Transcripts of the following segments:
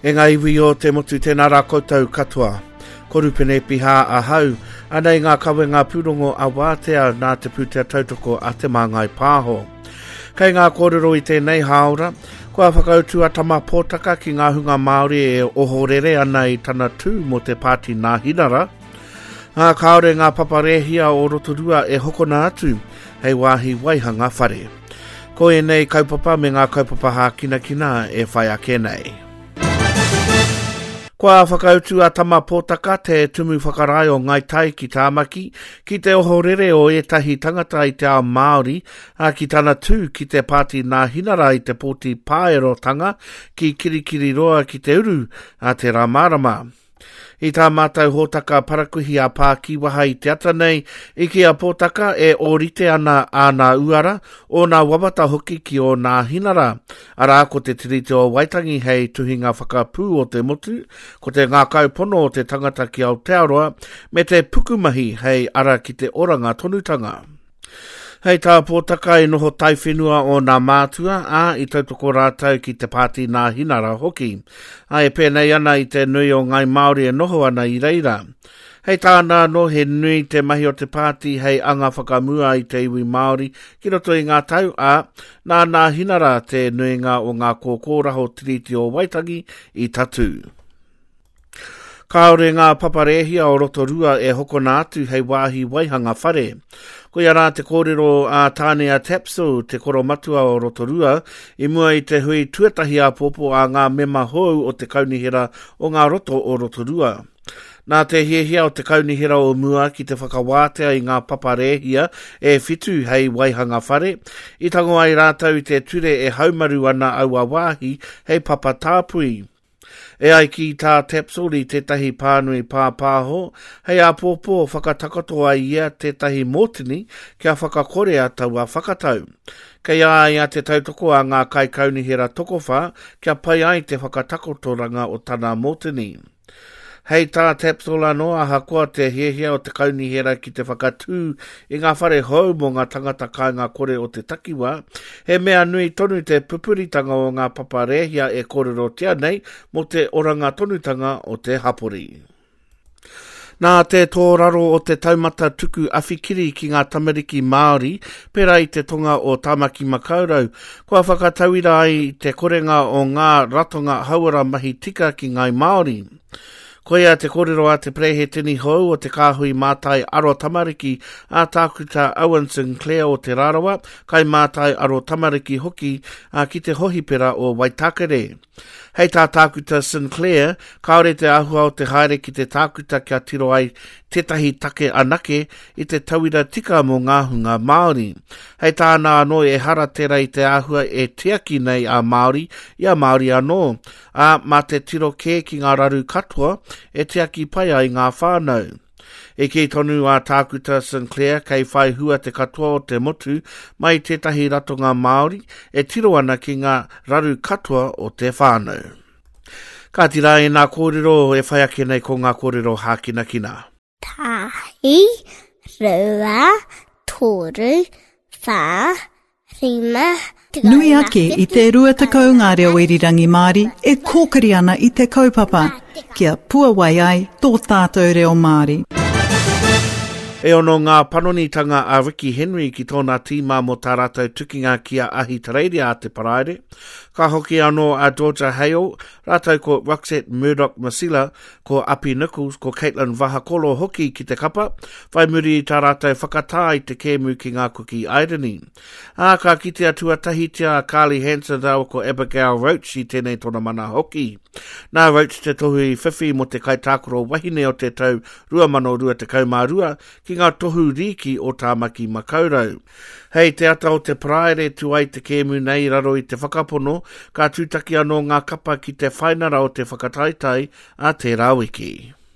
E ngā iwi o te motu tēnā rā koutou katoa. Korupene piha a hau, anei ngā kawe ngā pūrongo a wātea nā te pūtea tautoko a te māngai pāho. Kei ngā kōrero i tēnei haora, kua whakautu a tama pōtaka ki ngā hunga Māori e ohorere ana i tana tū mo te pāti nā hinara. Ngā kaore ngā paparehia o Rotorua e hokona atu, hei wāhi waihanga whare. Ko e nei kaupapa me ngā kaupapa hā kina kina e whai ake nei. Kua whakautu a tama pōtaka te tumu whakarai o ngai tai ki tāmaki, ki te ohorere o etahi tangata i te ao Māori, a ki tana tū ki te pāti nā hinara i te pōti pāerotanga, ki kirikiri roa ki te uru a te ramarama. I tā mātou hōtaka parakuhi a pā ki waha i te ata nei, i ki a pōtaka e orite ana a nā uara o nā wawata hoki ki o nā hinara. Ara ko te tiriti o Waitangi hei tuhinga whakapū o te motu, ko te ngā kaupono o te tangata ki Aotearoa, me te pukumahi hei ara ki te oranga tonutanga. Hei tā pōtaka e noho taiwhenua o nā mātua a i tautoko rātau ki te pāti nā hinara hoki. A e pēnei ana i te nui o ngai Māori e noho ana i reira. Hei tāna no he nui te mahi o te pāti hei anga whakamua i te iwi Māori ki roto i ngā tau a nā hinara te nuinga o ngā kōkōraho tiriti o Waitangi i tatu. Kaore ngā paparehia o Rotorua e hokona atu hei wāhi waihanga whare. Ko ia rā te kōrero a Tānea Tapso, te koro matua o Rotorua, i mua i te hui tuatahi a popo a ngā mema hou o te kaunihera o ngā roto o Rotorua. Nā te hiehia o te kaunihera o mua ki te whakawātea i ngā paparehia e whitu hei waihanga whare, i tango ai rātau i te ture e haumaru ana aua wāhi hei papatāpui. E ai ki tā Tapsori tētahi pānui pāpāho, hei a pōpō whakatakato ai ia tētahi mōtini kia whakakore a taua whakatau. Kei ai a te tautoko a ngā kai kaunihera tokowha kia pai ai te whakatakotoranga o tana mōtini. Hei tā Tapsola noa hakoa te hiehia o te kaunihera ki te whakatū i ngā whare hou mo ngā tangata kai ngā kore o te takiwa, he mea nui tonu te pupuritanga o ngā paparehia e kōrero tia nei mo te oranga tonutanga o te hapori. Nā te tōraro o te taumata tuku awhikiri ki ngā tamariki Māori, pera i te tonga o Tāmaki Makaurau, kua whakatauira ai te korenga o ngā ratonga hauara mahi tika ki ngai Māori. Koia te kōrero a te prehe tini hou o te kāhui mātai aro tamariki a tākuta Owen Sinclair o te Rarawa, kai mātai aro tamariki hoki a ki te hohipera o Waitakere. Hei tā tākuta Sinclair, kaore te ahua o te haere ki te tākuta kia tiro ai tētahi take anake i te tauira tika mō ngā hunga Māori. Hei tāna anō e hara tera i te ahua e teaki nei a Māori i a Māori anō, a mā te tiro kē ki ngā raru katoa e teaki pai ai ngā whānau. E kei tonu a tākuta Sinclair kei whai hua te katoa o te motu mai tētahi ratonga Māori e tiro ana ki ngā raru katoa o te whānau. Ka tira e ngā kōrero e whai ake nei ko ngā kōrero hākina kina. Tahi, rua, toru, wha, rima, Nui ake i te rua takau ngā reo irirangi Māori e kōkiri ana i te kaupapa, kia puawai ai tō tātou reo Māori. E ono ngā panonitanga a Ricky Henry ki tōna tīmā mo tā rātou tukinga kia ahi tareiria a te paraire. Ka hoki anō a Georgia Hale, rātou ko Roxette Murdoch Masila, ko Api Nichols, ko Caitlin Vahakolo hoki ki te kapa, whai muri i tā rātou whakatā i te kēmu ki ngā kuki Irony. Ka kitea tuatahitia a Carly Hansen rau ko Abigail Roach i tēnei tōna mana hoki. Nā Roach te tohu i whiwhi mo te kaitākoro wahine o te tau 2022 ki ngā tohu riki o Tāmaki Makaurau. Hei te ata o te praere tu ai te kēmu nei raro i te whakapono, ka tūtaki anō ngā kapa ki te whainara o te whakataitai a te rawiki.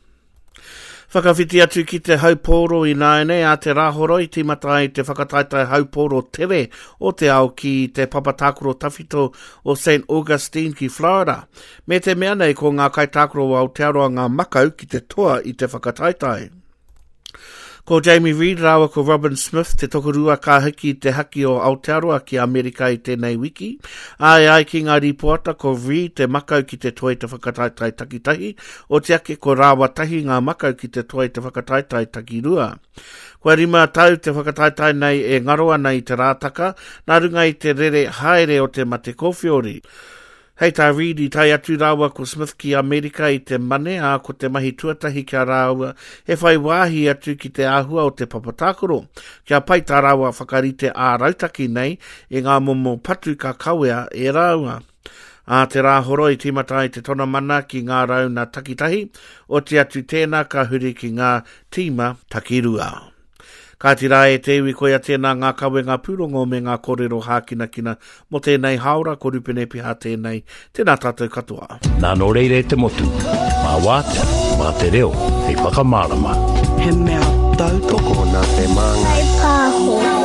Whakawhiti atu ki te haupōro i nāene a te rāhoro i tīmata i te whakataitai haupōro tere o te ao ki te papatākoro tawhito o St. Augustine ki Florida. Me te mea nei ko ngā kaitākoro o Aotearoa ngā makau ki te toa i te whakataitai. Ko Jamie Reid rawa ko Robin Smith te tokorua ka hiki te haki o Aotearoa ki Amerika i tēnei wiki. Ai ki ngā ripoata ko Reid te makau ki te toi te whakataitai takitahi o te ake ko rawa tahi ngā makau ki te toi te whakataitai takirua. Kua rima tau te whakataitai nei e ngaroa nei te rātaka, nā runga i te rere haere o te mate kowhiori. Hei tā Reid i tai atu rawa ko Smith ki Amerika i te mane a ko te mahi tuatahi kia rawa he whai wāhi atu ki te āhua o te papatakoro. Kia pai tā rawa whakarite ā rautaki nei e ngā momo patu ka kawea e raua. A te rāhoro i timatai te tona mana ki ngā rauna takitahi o te atu tēnā ka huri ki ngā tīma takirua. Ka tira e te iwi koia tēnā ngā kawe ngā pūrongo me ngā kōrero hākinakina mo tēnei haora ko rupene piha tēnei tēnā tātou katoa. Nā no reire te motu, mā wātea, mā te reo, hei whakamārama. He mea tautoko na te manga. Hei pāho.